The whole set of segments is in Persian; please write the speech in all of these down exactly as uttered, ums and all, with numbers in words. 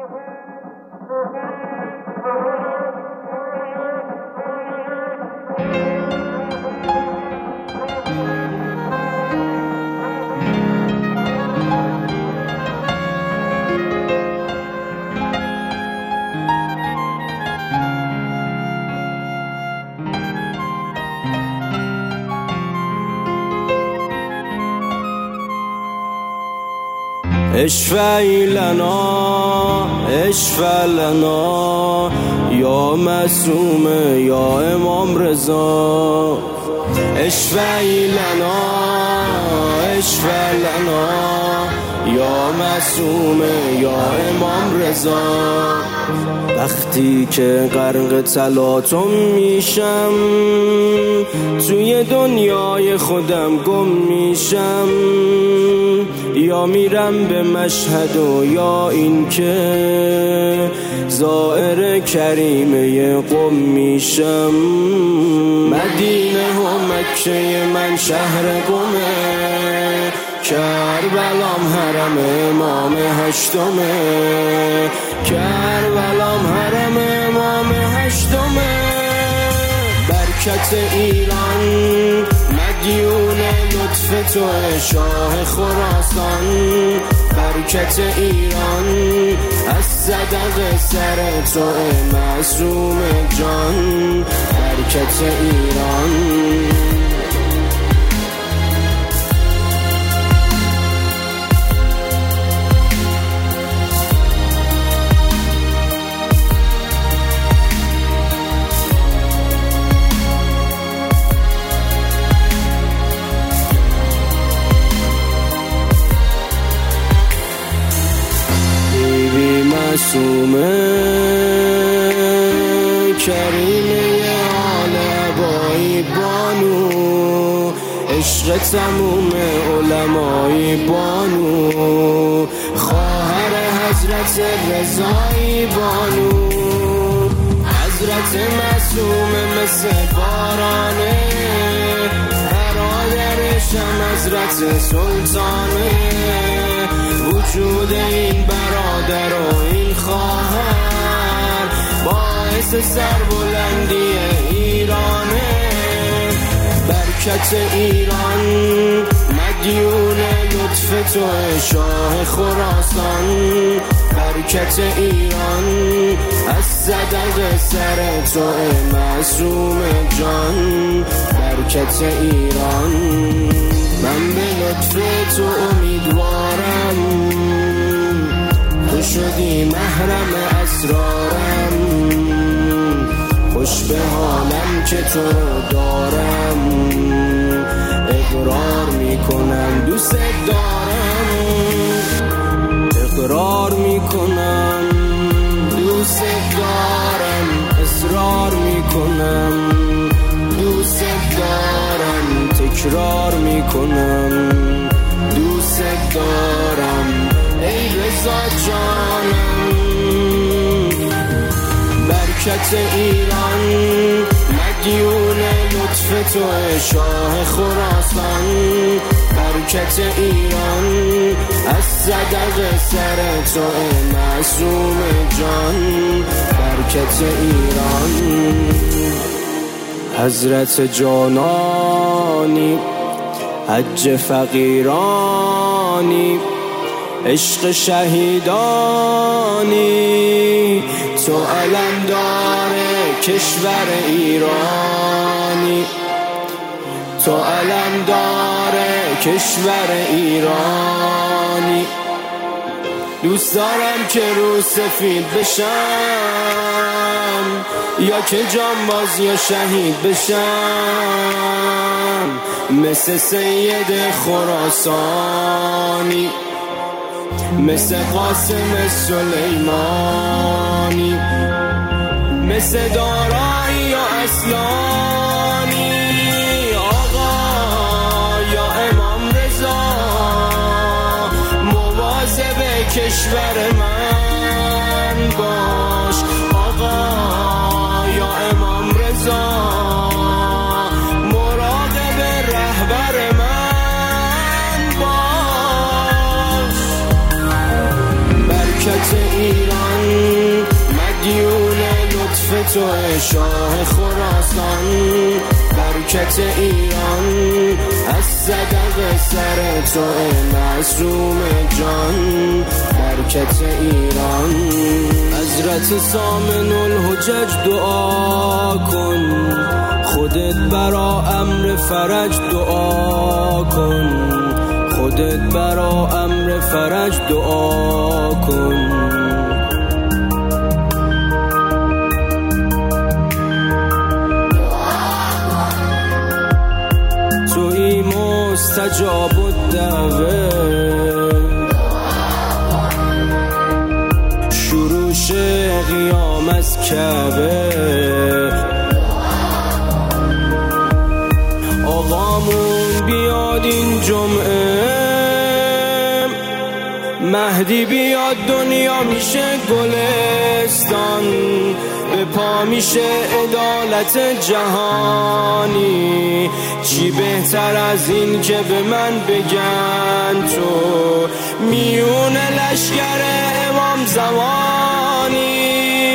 اشفع لنا اشفع لنا یا معصوم یا امام رضا، اشفع لنا اشفع لنا یا معصوم یا امام رضا. وقتی که غرق تلاطم میشم، توی دنیای خودم گم میشم، یا میرم به مشهد و یا این که زائر کریمه قم میشم. مدینه و مکه من شهر قمه، کربلام حرم امام هشتمه، کربلام حرم امام هشتمه. برکت ایران مدیون لطف تو شاه خراسان، برکت ایران از صدق سر تو معصوم جان، برکت ایران. معصومه کریمه عالبایی بانو، عشق تموم علمای بانو، خواهر حضرت رضایی بانو. حضرت معصومه مثل بارانه، برادرشم حضرت سلطانه. وجود این برادر و این خواهر باعث سربلندی ایرانه. برکت ایران مدیون لطف تو شاه خراسان، برکت ایران از صدق سر تو معصوم جان، برکت ایران. من به لطف تو امیدوارم، تو شدی محرم اسرارم، خوش به حالم که تو دارم، اقرار میکنم دوست دارم، اقرار میکنم دوست دارم، اصرار میکنم دوست دارم، تکرار میکنم دوست دارم ای رضا جانم. برکت ایران مدیون لطف تو شاه خراسان، برکت ایران از صدق سر تو معصوم جان، برکت ایران. حضرت جانانی حج فقیرانی، عشق شهیدانی، تو علمدار کشور ایرانی، تو علمدار کشور ایرانی. دوست دارم که رو سفید بشم، یا که جانباز یا شهید بشم، مثل سید خراسانی، مثل قاسم سلیمانی، مثل دارایی یا اصلانی. آقا یا امام رضا مواظب کشور من باش، آقا یا امام رضا مراقب رهبر من باش. برکت ایران مدیون لطف تو شاه خراسان. برکت ایران از صدق سر تو معصوم جان. برکت ایران حضرت سامن الحجج دعا کن، خودت برا امر فرج دعا کن، خودت برا امر فرج دعا کن. توی مستجاب الدعوه، شروش قیام از کعبه. آقامون بیاد این جمعه، مهدی بیاد دنیا میشه گلستان. به پا میشه عدالت جهانی. چی بهتر از این که به من بگن تو میون لشکر امام زمانی.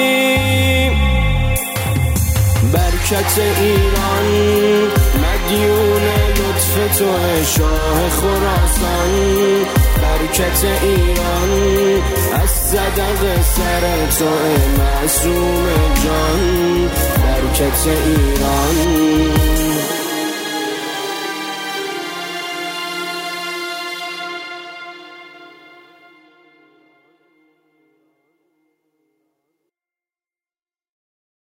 برکت ایران مدیون لطف تو شاه خراسان. برکت ایران از صدق سر تو معصوم جان. برکت ایران